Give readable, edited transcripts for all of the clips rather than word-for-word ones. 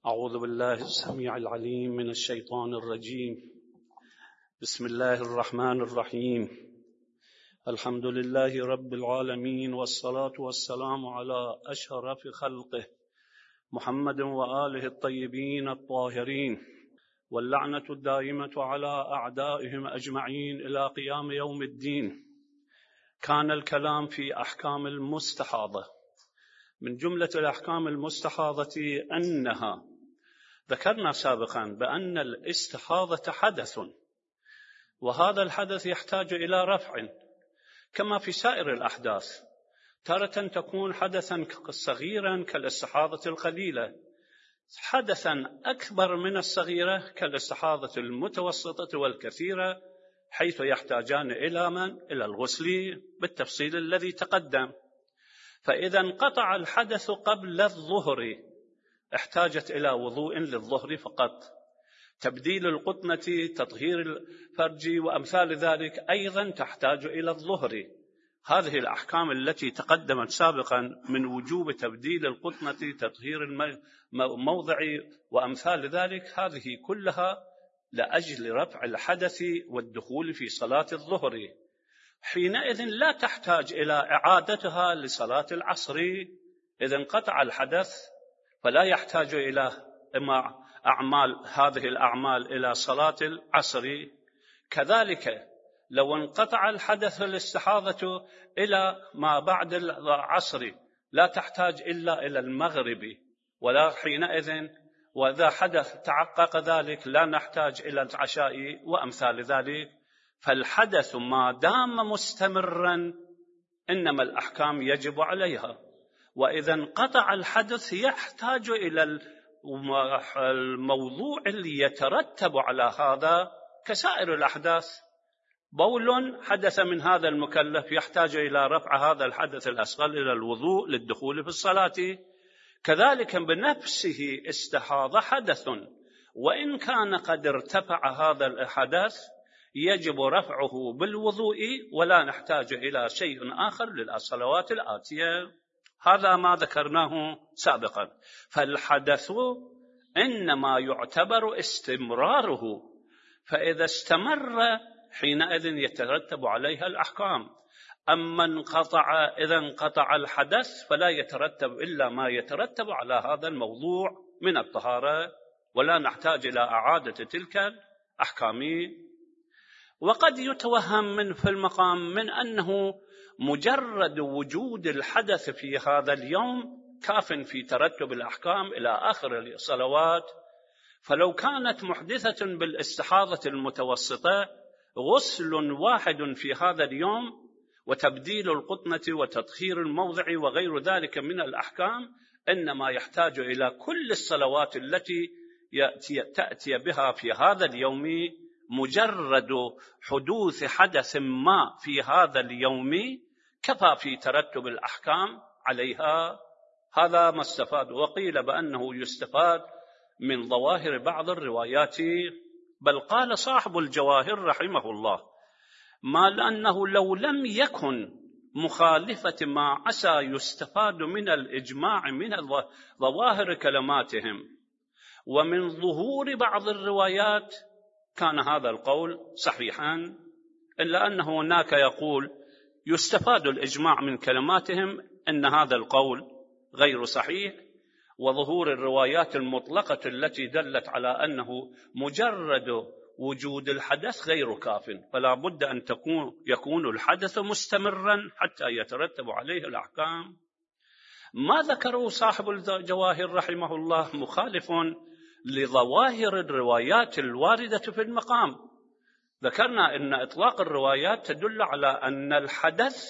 أعوذ بالله السميع العليم من الشيطان الرجيم. بسم الله الرحمن الرحيم. الحمد لله رب العالمين، والصلاة والسلام على أشرف خلقه محمد وآله الطيبين الطاهرين، واللعنة الدائمة على أعدائهم أجمعين إلى قيام يوم الدين. كان الكلام في أحكام المستحاضة. من جملة الأحكام المستحاضة أنها ذكرنا سابقا بأن الاستحاضة حدث، وهذا الحدث يحتاج إلى رفع كما في سائر الأحداث. تارة تكون حدثا صغيرا كالاستحاضة القليلة، حدثا أكبر من الصغيرة كالاستحاضة المتوسطة والكثيرة، حيث يحتاجان إلى الغسل بالتفصيل الذي تقدم. فإذا انقطع الحدث قبل الظهر احتاجت إلى وضوء للظهر فقط. تبديل القطنة، تطهير الفرج وأمثال ذلك أيضا تحتاج إلى الظهر. هذه الأحكام التي تقدمت سابقا من وجوب تبديل القطنة، تطهير الموضع وأمثال ذلك، هذه كلها لأجل رفع الحدث والدخول في صلاة الظهر. حينئذ لا تحتاج إلى إعادتها لصلاة العصر. إذا انقطع الحدث فلا يحتاج إلى هذه الأعمال إلى صلاة العصر. كذلك لو انقطع الحدث الاستحاضة إلى ما بعد العصر لا تحتاج إلا إلى المغرب، ولا حينئذ وإذا حدث تحقق ذلك لا نحتاج إلى العشاء وأمثال ذلك. فالحدث ما دام مستمرا إنما الأحكام يجب عليها، وإذا انقطع الحدث يحتاج إلى الموضوع اللي يترتب على هذا كسائر الأحداث. بول حدث من هذا المكلف يحتاج إلى رفع هذا الحدث الأصغر إلى الوضوء للدخول في الصلاة. كذلك بنفسه استحاضة حدث، وإن كان قد ارتفع هذا الحدث يجب رفعه بالوضوء، ولا نحتاج إلى شيء آخر للصلوات الآتية. هذا ما ذكرناه سابقا. فالحدث إنما يعتبر استمراره، فإذا استمر حينئذ يترتب عليها الأحكام. أما إذا انقطع الحدث فلا يترتب إلا ما يترتب على هذا الموضوع من الطهارة، ولا نحتاج إلى إعادة تلك الأحكام. وقد يتوهم في المقام من أنه مجرد وجود الحدث في هذا اليوم كاف في ترتب الأحكام إلى آخر الصلوات. فلو كانت محدثة بالاستحاضة المتوسطة غسل واحد في هذا اليوم وتبديل القطنة وتطهير الموضع وغير ذلك من الأحكام، إنما يحتاج إلى كل الصلوات التي تأتي بها في هذا اليوم. مجرد حدوث حدث ما في هذا اليوم كفى في ترتب الأحكام عليها. هذا ما استفاد. وقيل بأنه يستفاد من ظواهر بعض الروايات، بل قال صاحب الجواهر رحمه الله: ما لأنه لو لم يكن مخالفة ما عسى يستفاد من الإجماع من ظواهر كلماتهم ومن ظهور بعض الروايات كان هذا القول صحيحا، إلا أن هناك يقول يستفاد الإجماع من كلماتهم أن هذا القول غير صحيح، وظهور الروايات المطلقة التي دلت على أنه مجرد وجود الحدث غير كاف، فلا بد أن يكون الحدث مستمرا حتى يترتب عليه الأحكام. ما ذكره صاحب الجواهر رحمه الله مخالف لظواهر الروايات الواردة في المقام. ذكرنا أن إطلاق الروايات تدل على أن الحدث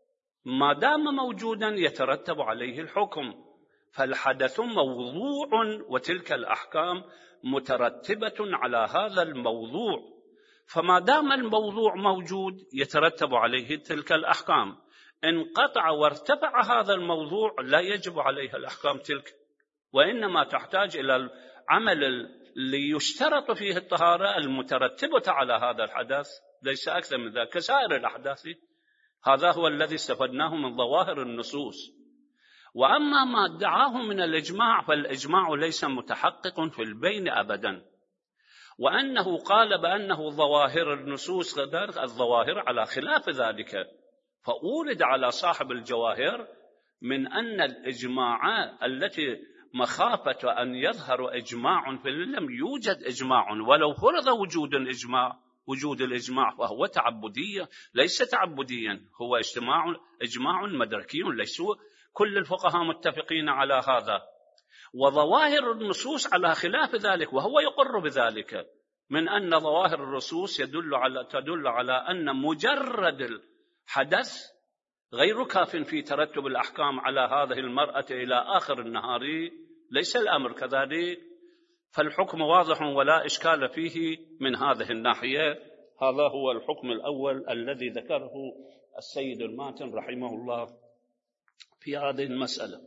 ما دام موجودا يترتب عليه الحكم، فالحدث موضوع وتلك الأحكام مترتبة على هذا الموضوع. فما دام الموضوع موجود يترتب عليه تلك الأحكام. انقطع وارتفع هذا الموضوع لا يجب عليها الأحكام تلك، وإنما تحتاج إلى العمل اللي يشترط فيه الطهارة المترتبة على هذا الحدث، ليس أكثر من ذلك كسائر الأحداث. هذا هو الذي استفدناه من ظواهر النصوص. وأما ما ادعاه من الإجماع فالإجماع ليس متحقق في البين أبدا، وأنه قال بأنه ظواهر النصوص الظواهر على خلاف ذلك، فأورد على صاحب الجواهر من أن الإجماع التي مخافة أن يظهر إجماع لم يوجد إجماع، ولو فرض وجود الإجماع فهو تعبدي ليس تعبديا، هو إجماع مدركي، ليسوا كل الفقهاء متفقين على هذا. وظواهر النصوص على خلاف ذلك، وهو يقر بذلك من أن ظواهر النصوص تدل على أن مجرد الحدث غير كاف في ترتب الأحكام على هذه المرأة إلى آخر النهار، ليس الأمر كذلك، فالحكم واضح ولا إشكال فيه من هذه الناحية. هذا هو الحكم الأول الذي ذكره السيد الماتن رحمه الله في هذه المسألة.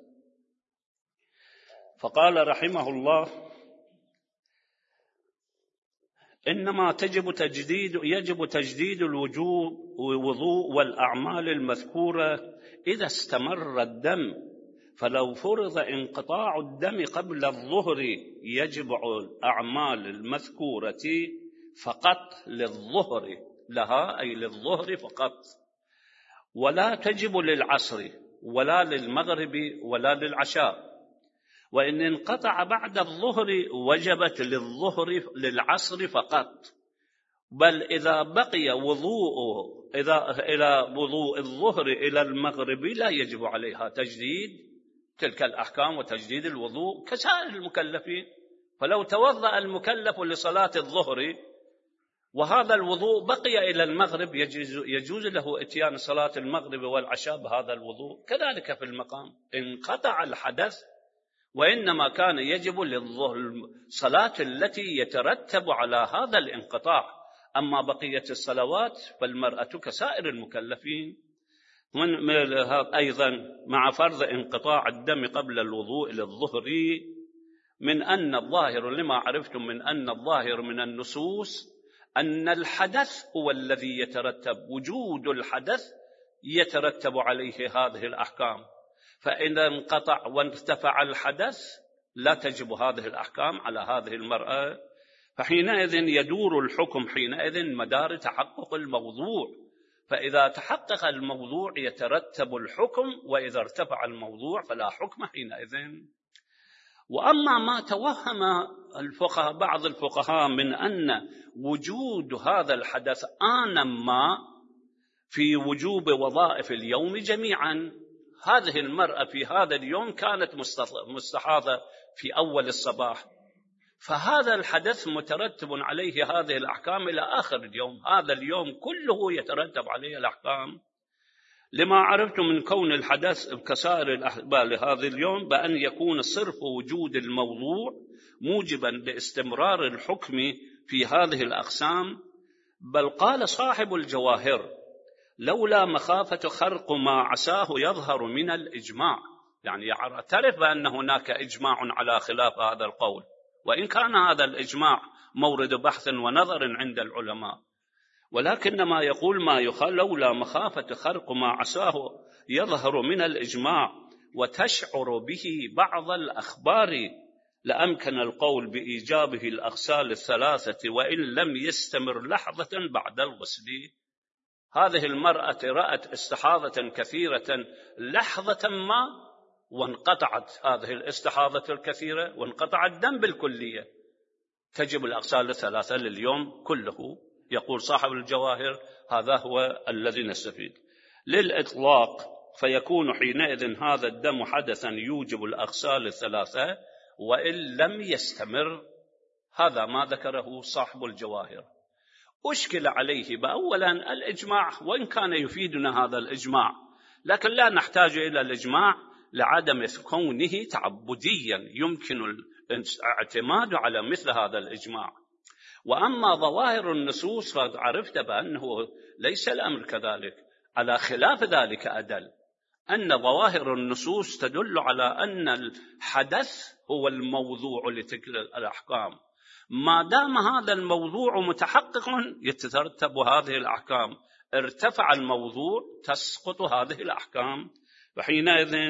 فقال رحمه الله: إنما يجب تجديد الوضوء والأعمال المذكورة إذا استمر الدم، فلو فرض انقطاع الدم قبل الظهر يجب الأعمال المذكورة فقط للظهر لها، أي للظهر فقط، ولا تجب للعصر ولا للمغرب ولا للعشاء. وإن انقطع بعد الظهر وجبت للعصر فقط، بل إذا بقي إلى وضوء الظهر إلى المغرب لا يجب عليها تجديد تلك الأحكام وتجديد الوضوء كسائر المكلفين. فلو توضأ المكلف لصلاة الظهر وهذا الوضوء بقي إلى المغرب يجوز له إتيان صلاة المغرب والعشاء بهذا الوضوء. كذلك في المقام انقطع الحدث، وإنما كان يجب للصلاة التي يترتب على هذا الانقطاع، أما بقية الصلوات فالمرأة كسائر المكلفين. أيضا مع فرض انقطاع الدم قبل الوضوء للظهر، من أن الظاهر لما عرفتم من أن الظاهر من النصوص أن الحدث هو الذي يترتب، وجود الحدث يترتب عليه هذه الأحكام، فإذا انقطع وارتفع الحدث لا تجب هذه الأحكام على هذه المرأة. فحينئذ يدور الحكم حينئذ مدار تحقق الموضوع، فإذا تحقق الموضوع يترتب الحكم، وإذا ارتفع الموضوع فلا حكم حينئذ. وأما ما توهم بعض الفقهاء من أن وجود هذا الحدث آنا ما في وجوب وظائف اليوم جميعا، هذه المرأة في هذا اليوم كانت مستحاضة في أول الصباح، فهذا الحدث مترتب عليه هذه الأحكام إلى آخر اليوم، هذا اليوم كله يترتب عليه الأحكام، لما عرفت من كون الحدث كسائر الأحبال لهذا اليوم بأن يكون صرف وجود الموضوع موجبا لاستمرار الحكم في هذه الأقسام. بل قال صاحب الجواهر: لولا مخافة خرق ما عساه يظهر من الإجماع، يعني يعترف بأن هناك إجماع على خلاف هذا القول، وإن كان هذا الإجماع مورد بحث ونظر عند العلماء، ولكن ما يقول لولا مخافة خرق ما عساه يظهر من الإجماع وتشعر به بعض الأخبار لأمكن القول بإيجابه الأغسال الثلاثة وإن لم يستمر لحظة بعد الغسل. هذه المرأة رأت استحاضة كثيرة لحظة ما وانقطعت هذه الاستحاضة الكثيرة وانقطع الدم بالكلية، تجب الأغسال الثلاثة لليوم كله. يقول صاحب الجواهر: هذا هو الذي نستفيد للإطلاق، فيكون حينئذ هذا الدم حدثا يوجب الأغسال الثلاثة وإن لم يستمر. هذا ما ذكره صاحب الجواهر. أشكل عليه بأولا الإجماع، وإن كان يفيدنا هذا الإجماع، لكن لا نحتاج إلى الإجماع لعدم كونه تعبديا، يمكن الاعتماد على مثل هذا الإجماع. وأما ظواهر النصوص فعرفت بأنه ليس الأمر كذلك، على خلاف ذلك أدل أن ظواهر النصوص تدل على أن الحدث هو الموضوع لتلك الأحكام، ما دام هذا الموضوع متحقق يترتب هذه الأحكام، ارتفع الموضوع تسقط هذه الأحكام، وحينئذ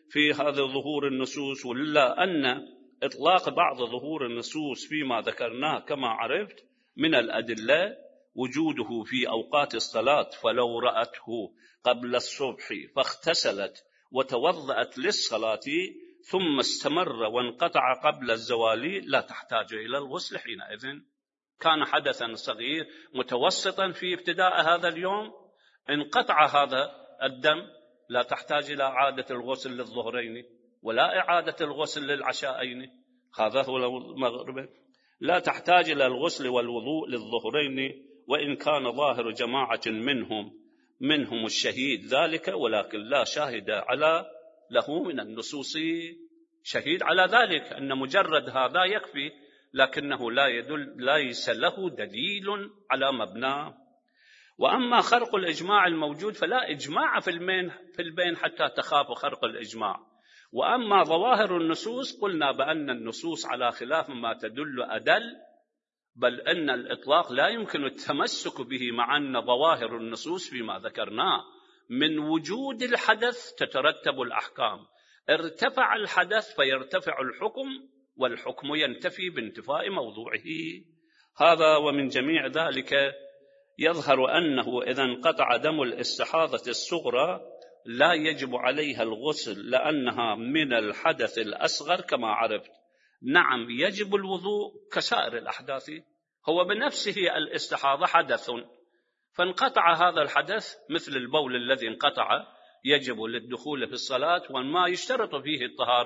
في هذا ظهور النصوص، ولا أن إطلاق بعض ظهور النصوص فيما ذكرناه كما عرفت من الأدلة وجوده في أوقات الصلاة، فلو رأته قبل الصبح فاغتسلت وتوضأت للصلاة ثم استمر وانقطع قبل الزوال لا تحتاج إلى الغسل حينئذ. كان حدثا صغير متوسطا في ابتداء هذا اليوم، انقطع هذا الدم، لا تحتاج إلى إعادة الغسل للظهرين ولا إعادة الغسل للعشاءين. هذا هو المغرب، لا تحتاج إلى الغسل والوضوء للظهرين، وإن كان ظاهر جماعة منهم الشهيد ذلك، ولكن لا شاهد له من النصوص شهيد على ذلك، أن مجرد هذا يكفي، لكنه ليس له دليل على مبناه. وأما خرق الإجماع الموجود فلا إجماع في البين حتى تخاف خرق الإجماع. وأما ظواهر النصوص قلنا بأن النصوص على خلاف ما تدل أدل، بل أن الإطلاق لا يمكن التمسك به، مع أن ظواهر النصوص فيما ذكرناه من وجود الحدث تترتب الأحكام، ارتفع الحدث فيرتفع الحكم، والحكم ينتفي بانتفاء موضوعه. هذا ومن جميع ذلك يظهر أنه إذا انقطع دم الاستحاضة الصغرى لا يجب عليها الغسل لأنها من الحدث الأصغر كما عرفت. نعم يجب الوضوء كسائر الأحداث، هو بنفسه الاستحاضة حدث، فانقطع هذا الحدث مثل البول الذي انقطع يجب للدخول في الصلاة، وما يشترط فيه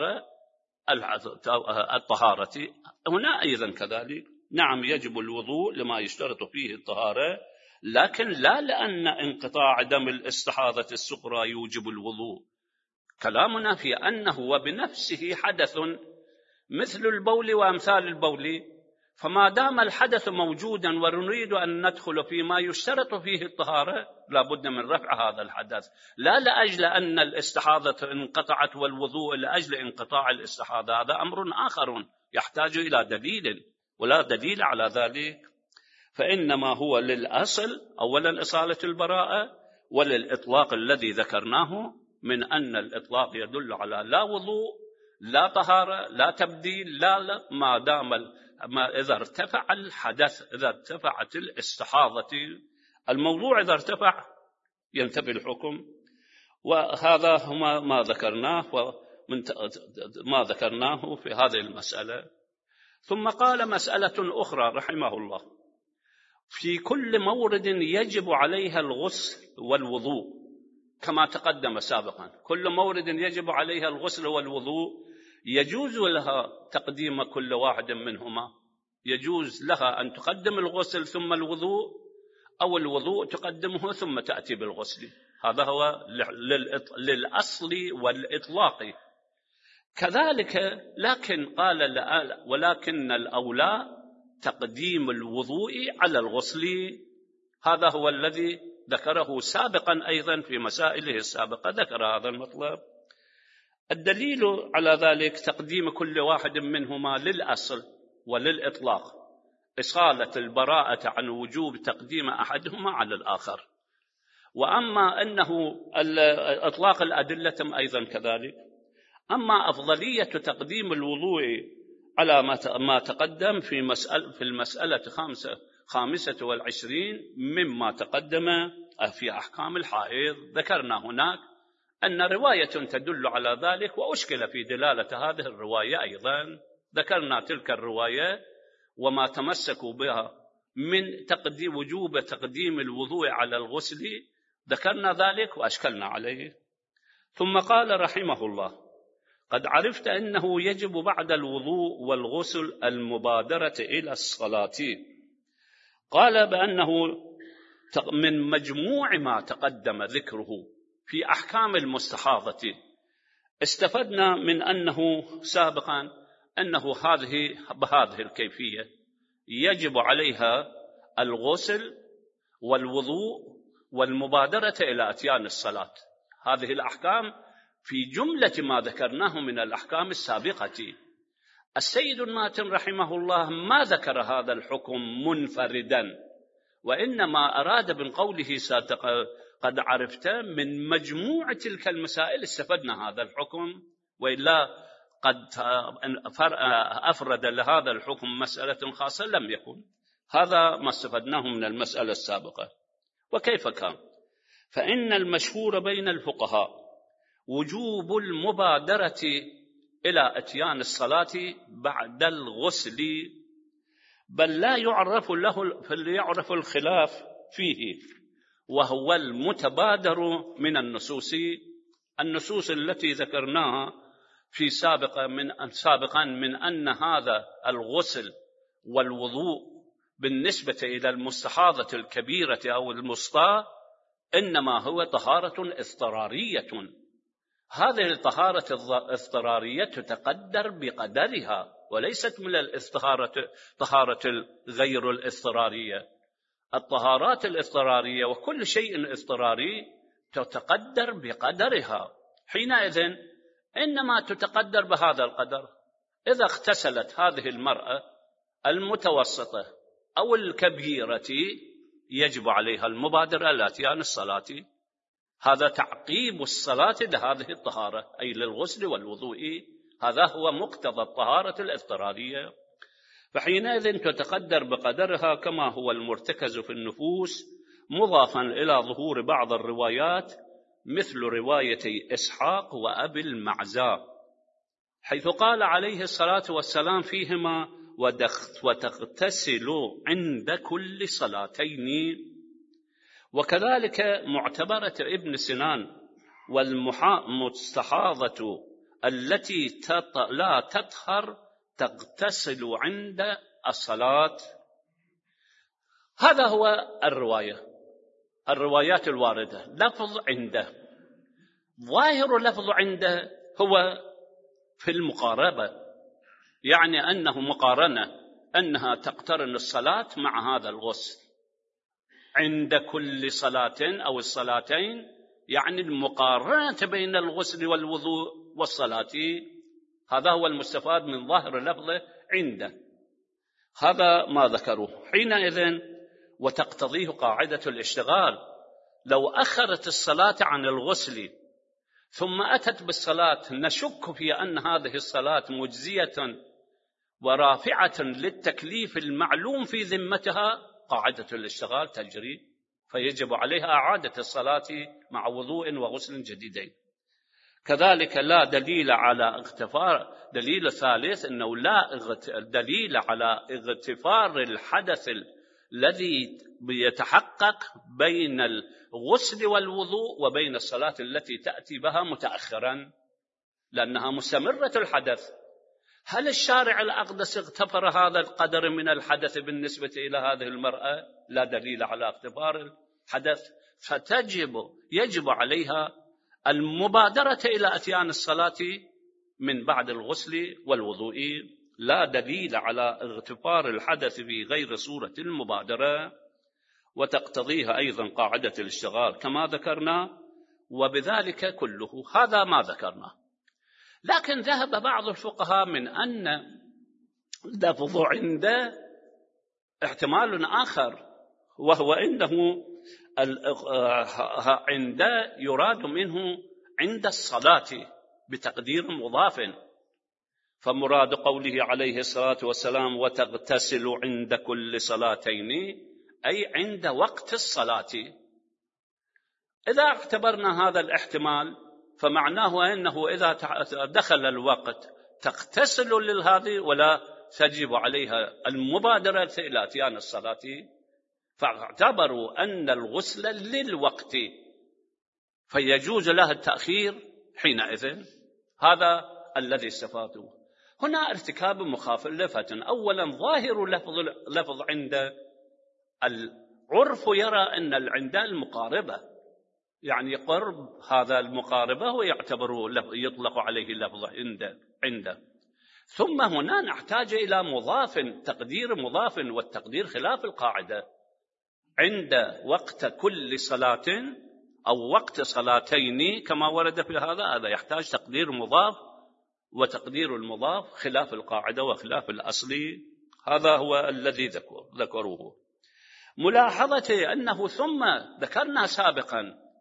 الطهارة هنا أيضا كذلك. نعم يجب الوضوء لما يشترط فيه الطهارة، لكن لا لأن انقطاع دم الاستحاضة الصغرى يوجب الوضوء. كلامنا في أنه وبنفسه حدث مثل البول وأمثال البول، فما دام الحدث موجودا ونريد أن ندخل فيما يشترط فيه الطهارة لا بد من رفع هذا الحدث، لا لأجل أن الاستحاضة انقطعت والوضوء لأجل انقطاع الاستحاضة، هذا أمر آخر يحتاج إلى دليل، ولا دليل على ذلك. فإنما هو للأصل أولا إصالة البراءة، وللإطلاق الذي ذكرناه من أن الإطلاق يدل على لا وضوء لا طهارة لا تبديل لا ما دام إذا ارتفع الحدث، إذا ارتفعت الاستحاضة الموضوع، إذا ارتفع ينتفي الحكم. وهذا هو ما ذكرناه في هذه المسألة. ثم قال مسألة أخرى رحمه الله: في كل مورد يجب عليها الغسل والوضوء كما تقدم سابقا، كل مورد يجب عليها الغسل والوضوء، يجوز لها تقديم كل واحد منهما، يجوز لها أن تقدم الغسل ثم الوضوء، أو الوضوء تقدمه ثم تأتي بالغسل. هذا هو للأصل والإطلاق كذلك. لكن قال ولكن الأولى تقديم الوضوء على الغسل، هذا هو الذي ذكره سابقا أيضا في مسائله السابقة، ذكر هذا المطلب. الدليل على ذلك تقديم كل واحد منهما للأصل وللإطلاق، إصالة البراءة عن وجوب تقديم أحدهما على الآخر. وأما أنه إطلاق الأدلة أيضا كذلك. أما أفضلية تقديم الوضوء على ما تقدم في المسألة 25 مما تقدم في أحكام الحائض، ذكرنا هناك أن رواية تدل على ذلك، وأشكل في دلالة هذه الرواية أيضا. ذكرنا تلك الرواية وما تمسكوا بها من وجوب تقديم الوضوء على الغسل، ذكرنا ذلك وأشكلنا عليه. ثم قال رحمه الله: قد عرفت أنه يجب بعد الوضوء والغسل المبادرة إلى الصلاة. قال بأنه من مجموع ما تقدم ذكره في أحكام المستحاضة استفدنا من أنه سابقا أنه بهذه الكيفية يجب عليها الغسل والوضوء والمبادرة إلى أتيان الصلاة. هذه الأحكام في جملة ما ذكرناه من الأحكام السابقة. السيد الماتن رحمه الله ما ذكر هذا الحكم منفردا، وإنما أراد من قوله قد عرفت من مجموع تلك المسائل استفدنا هذا الحكم، وإلا قد أفرد لهذا الحكم مسألة خاصة لم يكن. هذا ما استفدناه من المسألة السابقة. وكيف كان؟ فإن المشهور بين الفقهاء وجوب المبادرة إلى إتيان الصلاة بعد الغسل، بل لا يعرف الخلاف فيه، وهو المتبادر من النصوص التي ذكرناها في سابقا من أن هذا الغسل والوضوء بالنسبة إلى المستحاضة الكبيرة أو المسطاة إنما هو طهارة اضطرارية. هذه الطهارة الاضطرارية تتقدر بقدرها، وليست من طهارة غير الاضطرارية. الطهارات الاضطرارية وكل شيء اضطراري تتقدر بقدرها، حينئذ إنما تتقدر بهذا القدر. إذا اغتسلت هذه المرأة المتوسطة أو الكبيرة يجب عليها المبادرة إلى إتيان الصلاة. هذا تعقيب الصلاة لهذه الطهارة، أي للغسل والوضوء. هذا هو مقتضى الطهارة الاضطرارية، فحينئذ تتقدر بقدرها كما هو المرتكز في النفوس، مضافا إلى ظهور بعض الروايات مثل روايتي إسحاق وأبي المعزى، حيث قال عليه الصلاة والسلام فيهما: وتغتسل عند كل صلاتين. وكذلك معتبرة ابن سنان: والمستحاضة التي لا تطهر تغتسل عند الصلاة. هذا هو الروايات الواردة. لفظ عنده، ظاهر لفظ عنده هو في المقاربة، يعني أنه مقارنة، أنها تقترن الصلاة مع هذا الغسل عند كل صلاة أو الصلاتين، يعني المقارنة بين الغسل والوضوء والصلاة. هذا هو المستفاد من ظاهر لفظه عنده. هذا ما ذكروه حينئذ. وتقتضيه قاعدة الاشتغال. لو أخرت الصلاة عن الغسل ثم أتت بالصلاة نشك في أن هذه الصلاة مجزية ورافعة للتكليف المعلوم في ذمتها، قاعدة الاشتغال تجري، فيجب عليها إعادة الصلاة مع وضوء وغسل جديدين. كذلك لا دليل على اغتفار. دليل ثالث أنه لا دليل على اغتفار الحدث الذي يتحقق بين الغسل والوضوء وبين الصلاة التي تأتي بها متأخرا، لأنها مستمرة الحدث. هل الشارع الأقدس اغتفر هذا القدر من الحدث بالنسبة إلى هذه المرأة؟ لا دليل على اغتفار الحدث، يجب عليها المبادرة إلى إتيان الصلاة من بعد الغسل والوضوء. لا دليل على اغتفار الحدث في غير صورة المبادرة، وتقتضيها أيضا قاعدة الاشتغال كما ذكرنا. وبذلك كله هذا ما ذكرنا. لكن ذهب بعض الفقهاء من أن لفظ عند احتمال آخر، وهو إنه عند يراد منه عند الصلاة بتقدير مضاف، فمراد قوله عليه الصلاة والسلام: وتغتسل عند كل صلاتين، أي عند وقت الصلاة. إذا اعتبرنا هذا الاحتمال فمعناه أنه إذا دخل الوقت تغتسل للهذه ولا تجب عليها المبادرة إلى إتيان الصلاة، فاعتبروا أن الغسل للوقت فيجوز له التأخير حينئذ. هذا الذي استفادوه. هنا ارتكاب مخالفة. أولا ظاهر لفظ عند العرف يرى أن العند المقاربة، يعني قرب هذا المقاربة ويعتبر يطلق عليه لفظ عند. ثم هنا نحتاج إلى مضاف، تقدير مضاف، والتقدير خلاف القاعدة. عند وقت كل صلاة أو وقت صلاتين كما ورد في هذا يحتاج تقدير مضاف، وتقدير المضاف خلاف القاعدة وخلاف الأصل. هذا هو الذي ذكروه. ملاحظة أنه ثم ذكرنا سابقا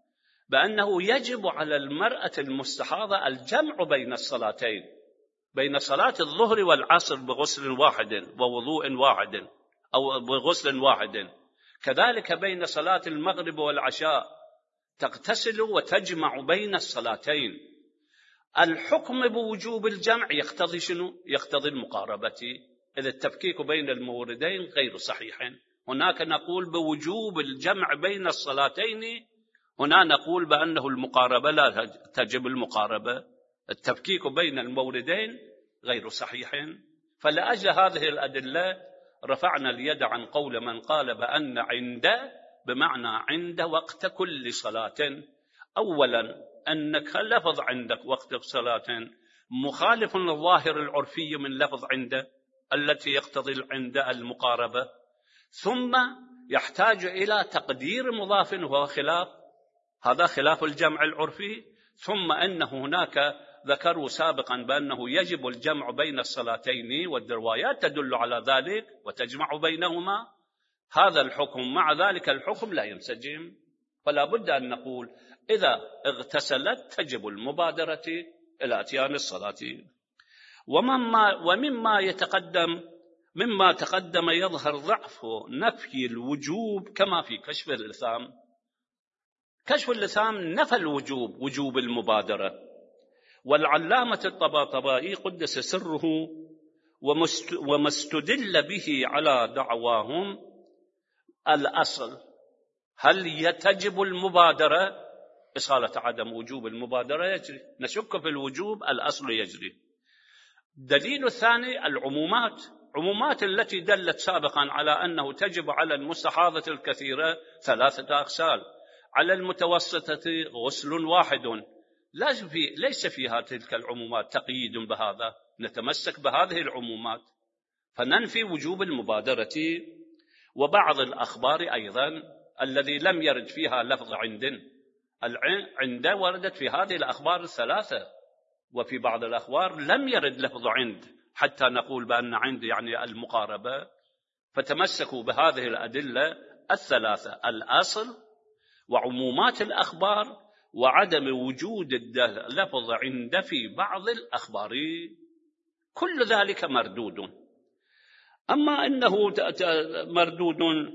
بأنه يجب على المرأة المستحاضة الجمع بين الصلاتين، بين صلاة الظهر والعصر بغسل واحد ووضوء واحد أو بغسل واحد، كذلك بين صلاة المغرب والعشاء تغتسل وتجمع بين الصلاتين. الحكم بوجوب الجمع يقتضي شنو؟ يقتضي المقاربة، إذا التفكيك بين الموردين غير صحيح. هناك نقول بوجوب الجمع بين الصلاتين، هنا نقول بأنه المقاربة لا تجب المقاربة، التفكيك بين الموردين غير صحيح. فلأجل هذه الأدلة رفعنا اليد عن قول من قال بأن عند بمعنى عند وقت كل صلاة. أولا أنك لفظ عندك وقت صلاة مخالف للظاهر العرفي من لفظ عند التي يقتضي عند المقاربة، ثم يحتاج إلى تقدير مضاف وهو خلاف، هذا خلاف الجمع العرفي. ثم أن هناك ذكروا سابقا بأنه يجب الجمع بين الصلاتين، والروايات تدل على ذلك وتجمع بينهما، هذا الحكم مع ذلك الحكم لا ينسجم. فلا بد أن نقول إذا اغتسلت تجب المبادرة إلى أتيان الصلاة. مما تقدم يظهر ضعف نفي الوجوب كما في كشف اللثام. كشف اللثام نفى الوجوب، وجوب المبادرة، والعلامة الطباطبائي قدس سره وما استدل به على دعواهم الأصل هل تجب المبادرة؟ إصالة عدم وجوب المبادرة يجري، نشك في الوجوب الأصل يجري. الدليل الثاني العمومات، عمومات التي دلت سابقا على أنه تجب على المستحاضة الكثيرة 3 أغسال، على المتوسطة غسل واحد، ليس فيها تلك العمومات تقييد بهذا، نتمسك بهذه العمومات فننفي وجوب المبادرة. وبعض الأخبار أيضا الذي لم يرد فيها لفظ عند وردت في هذه الأخبار 3، وفي بعض الأخبار لم يرد لفظ عند حتى نقول بأن عند يعني المقاربة. فتمسكوا بهذه الأدلة 3: الأصل وعمومات الأخبار وعدم وجود اللفظ عند في بعض الأخبار، كل ذلك مردود. أما أنه مردود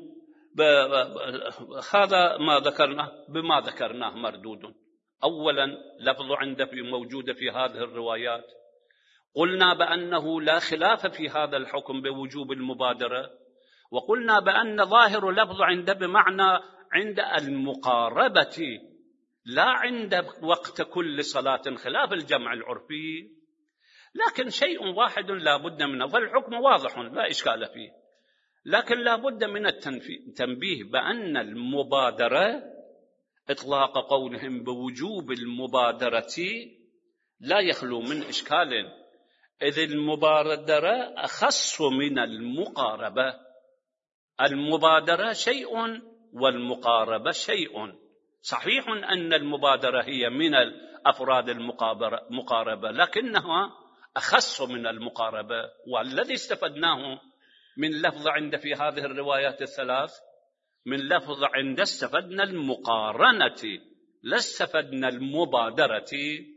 هذا بما ذكرناه مردود. أولا لفظ عند موجود في هذه الروايات، قلنا بأنه لا خلاف في هذا الحكم بوجوب المبادرة، وقلنا بأن ظاهر لفظ عند بمعنى عند المقاربة لا عند وقت كل صلاة، خلاف الجمع العرفي. لكن شيء واحد لا بد منه، فالحكم واضح لا إشكال فيه، لكن لا بد من التنبيه بأن المبادرة إطلاق قولهم بوجوب المبادرة لا يخلو من إشكال، إذ المبادرة أخص من المقاربة. المبادرة شيء والمقاربة شيء. صحيح أن المبادرة هي من الأفراد المقاربة، لكنها أخص من المقاربة. والذي استفدناه من لفظ عند في هذه الروايات 3، من لفظ عند استفدنا المقارنة لا استفدنا المبادرة،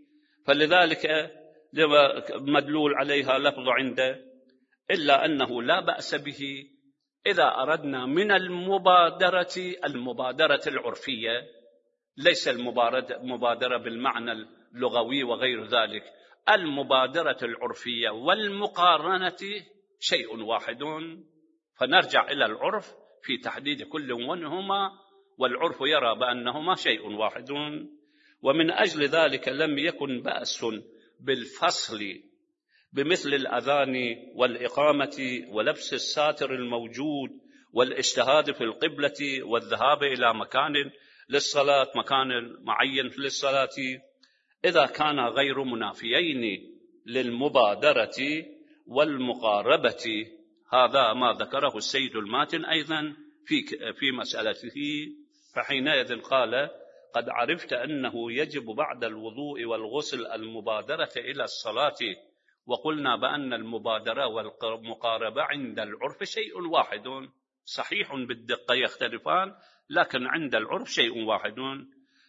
فلذلك مدلول عليها لفظ عند، إلا أنه لا بأس به إذا أردنا من المبادرة العرفية، ليس المبادرة بالمعنى اللغوي وغير ذلك، المبادرة العرفية والمقارنة شيء واحد، فنرجع إلى العرف في تحديد كل منهما، والعرف يرى بأنهما شيء واحد. ومن أجل ذلك لم يكن بأس بالفصل بمثل الأذان والإقامة ولبس الساتر الموجود والاجتهاد في القبلة والذهاب إلى مكان للصلاة، مكان معين للصلاة، إذا كان غير منافيين للمبادرة والمقاربة. هذا ما ذكره السيد الماتن أيضا في مسألته، فحينئذ قال: قد عرفت أنه يجب بعد الوضوء والغسل المبادرة إلى الصلاة، وقلنا بأن المبادرة والمقاربة عند العرف شيء واحد، صحيح بالدقة يختلفان، لكن عند العرف شيء واحد.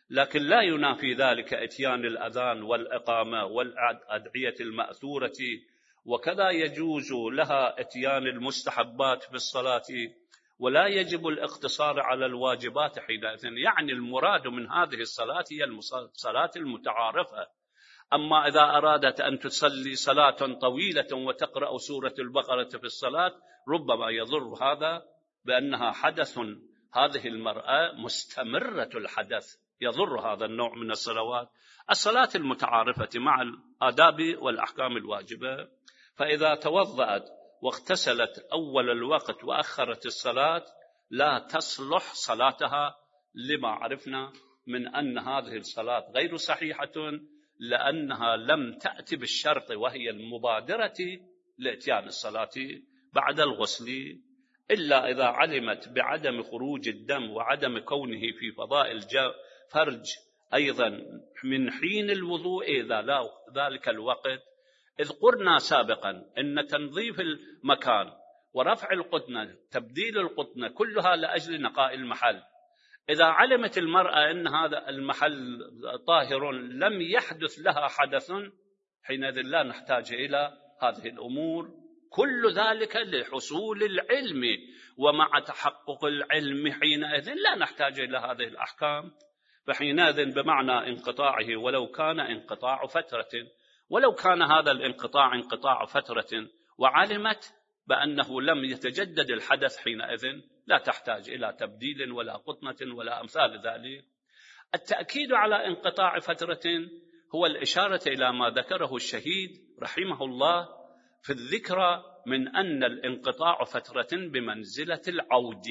لكن لا ينافي ذلك إتيان الأذان والإقامة والأدعية المأثورة، وكذا يجوز لها إتيان المستحبات في الصلاة، ولا يجب الاقتصار على الواجبات حينئذ. يعني المراد من هذه الصلاة هي الصلاة المتعارفة. أما إذا أرادت أن تصلي صلاة طويلة وتقرأ سورة البقرة في الصلاة، ربما يضر هذا بأنها حدث، هذه المرأة مستمرة الحدث، يضر هذا النوع من الصلوات. الصلاة المتعارفة مع الآداب والأحكام الواجبة، فإذا توضأت واغتسلت أول الوقت وأخرت الصلاة لا تصلح صلاتها، لما عرفنا من أن هذه الصلاة غير صحيحة، لأنها لم تأتي بالشرط وهي المبادرة لإتيان الصلاة بعد الغسل، إلا إذا علمت بعدم خروج الدم وعدم كونه في فضاء الفرج أيضا من حين الوضوء إذا لا ذلك الوقت. إذ قلنا سابقا إن تنظيف المكان ورفع القطنة تبديل القطنة كلها لأجل نقاء المحل. إذا علمت المرأة أن هذا المحل طاهر لم يحدث لها حدث، حينئذ لا نحتاج إلى هذه الأمور. كل ذلك لحصول العلم، ومع تحقق العلم حينئذ لا نحتاج إلى هذه الأحكام. فحينئذ بمعنى انقطاعه ولو كان انقطاع فترة، ولو كان هذا الانقطاع انقطاع فترة وعلمت بأنه لم يتجدد الحدث، حينئذ لا تحتاج إلى تبديل ولا قطنة ولا أمثال ذلك. التأكيد على انقطاع فترة هو الإشارة إلى ما ذكره الشهيد رحمه الله في الذكرى من أن الانقطاع فترة بمنزلة العود.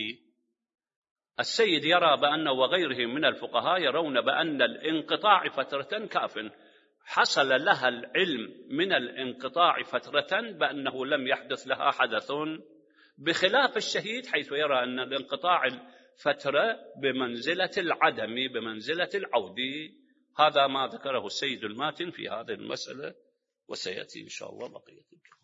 السيد يرى بأنه وغيره من الفقهاء يرون بأن الانقطاع فترة كاف، حصل لها العلم من الانقطاع فترة بأنه لم يحدث لها حدث، بخلاف الشهيد حيث يرى أن الانقطاع الفترة بمنزلة العدم بمنزلة العود. هذا ما ذكره السيد الماتن في هذه المسألة، وسيأتي إن شاء الله بقية الكلام.